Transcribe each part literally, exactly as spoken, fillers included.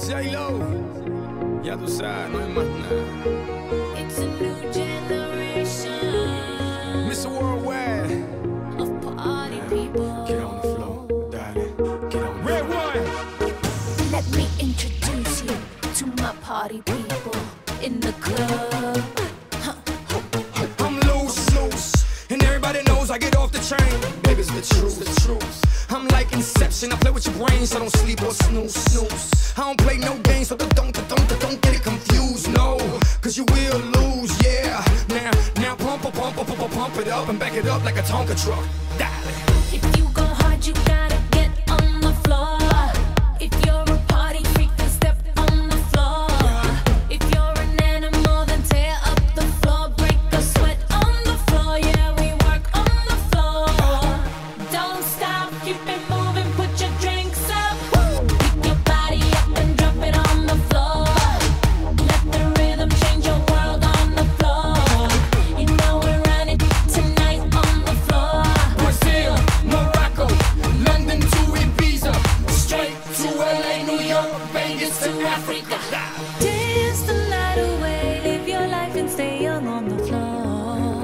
J-Lo, ya tú sabes, no hay más nada. It's a new generation. mister Worldwide, of party people. get on the floor, darling, get on the Red one. Let me introduce you to my party people in the club. I'm loose, loose, and everybody knows I get off the train. Baby, it's the truth, the truth. I'm like Inception, I play with your brains, so don't sleep or snooze, snooze. I don't play no games, so don't, don't, don't, don't get it confused, no. Cause you will lose, yeah. Now, now pump, pump, pump, pump, pump it up and back it up like a Tonka truck. Darling. If you go hard, you gotta get on the floor. If you're a party freak, then step on the floor. If you're an animal, then tear up the floor. Break a sweat on the floor, yeah, we work on the floor. Don't stop, keep it moving, put your drinks up. Pick your body up and drop it on the floor. Let the rhythm change your world on the floor. You know we're running tonight on the floor. Brazil, Morocco, London to Ibiza, straight to L A, New York, Vegas to Africa. Dance the night away, live your life and stay young on the floor.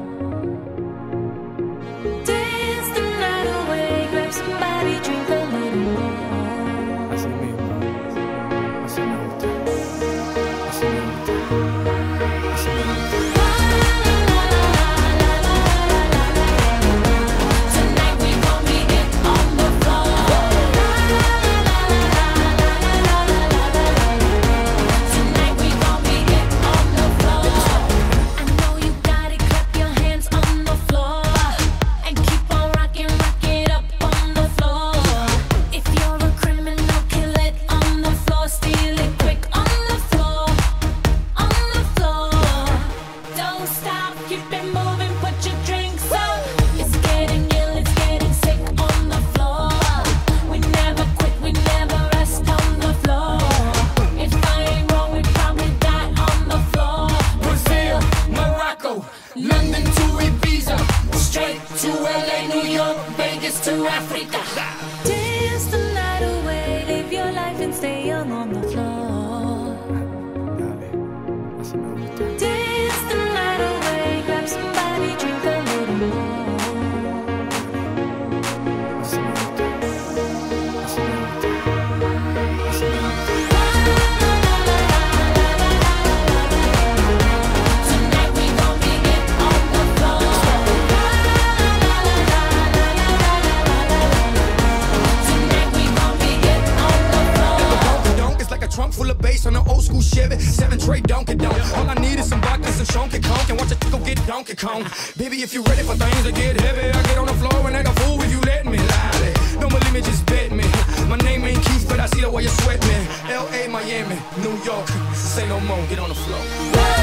Dance the night away, grab somebody, drink a little more. Así mismo, así me gusta, así me gusta, así me gusta. Tonight we gon' be it on the floor. Tonight we gon' be it on the floor. I know you got it, clap your hands on the floor. And keep on rocking, rock it up on the floor. If you're a criminal, kill it on the floor. Steal it quick on the floor. On the floor. Don't stop, keep it moving, put your drinks up. It's getting ill, it's getting sick on the floor. We never quit, we never rest on the floor. If I ain't wrong, we probably die on the floor. Brazil, Morocco, London to Ibiza, straight to L A, New York, Vegas to Africa. Dance the night away, live your life and stay young on the floor. Dale, así me gusta. Dance the night away, grab somebody, drink a little more. Así me gusta, así me gusta, así me gusta. Tonight we gon' be it on the floor. Tonight we gon' be it on the floor. Donk is like a trunk full of bass on an old school Chevy, seven tray Donkey Donk. All I need is some vodka, some Chonky Conk, and watch a go get Donkey Kong. Baby, if you ready for things to get heavy, I get on the floor and act a fool if you let me. Lie. Don't believe me, just bet me. My name ain't Keith, but I see the way you sweat me. L A, Miami, New York, say no more, get on the floor.